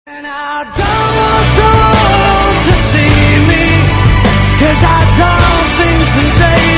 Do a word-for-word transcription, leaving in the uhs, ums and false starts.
And I don't want them to see me, 'cause I don't think that they